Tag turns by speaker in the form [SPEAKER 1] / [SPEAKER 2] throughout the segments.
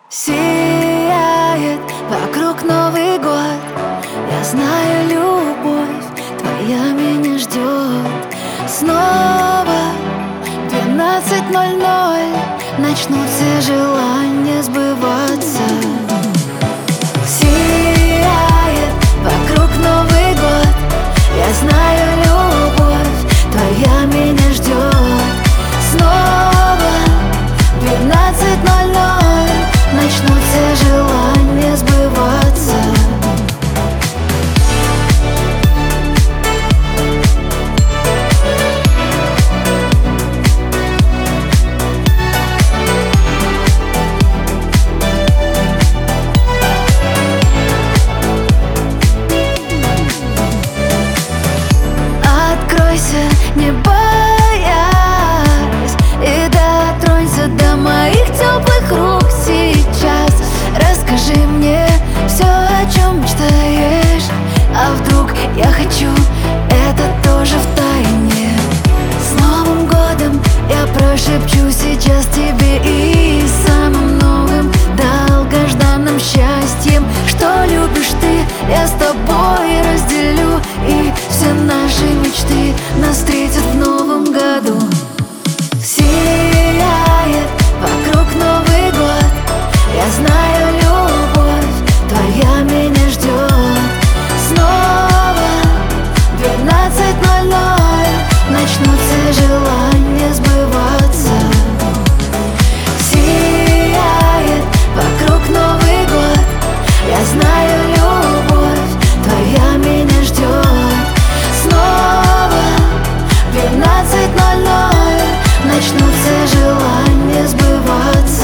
[SPEAKER 1] Сияет вокруг Новый год. Я знаю, любовь твоя меня ждет. Снова 12:00 начнут все желания сбываться. Сияет вокруг Новый год. Я знаю, любовь твоя меня ждет. Снова 12:00 начнут все желания сбываться. Откройся, не боясь, и дотронься до моих теплых рук сейчас. Расскажи мне все, о чем мечтаешь. А вдруг я хочу это тоже втайне? С Новым годом я прошепчу сейчас тебе и самым новым долгожданным счастьем, что любишь ты, я с тобой разделю. И все наши мечты нас встретят в новом году. Сияет вокруг Новый год. Я знаю, любовь твоя меня ждет. Снова 12:00 начнут все желания сбываться. Сияет вокруг Новый год. Я знаю, любовь твоя меня ждет. Снова 12:00 начнут все желания сбываться.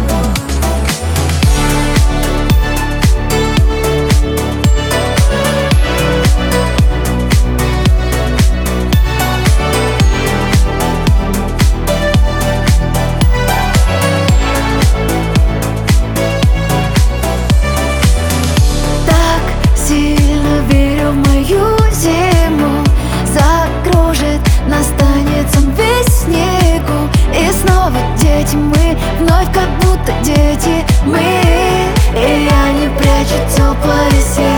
[SPEAKER 1] Сильно верю в мою зиму. Закружит, настанет сон весь снегу. И снова дети мы, вновь как будто дети мы. И я не прячу теплое сердце.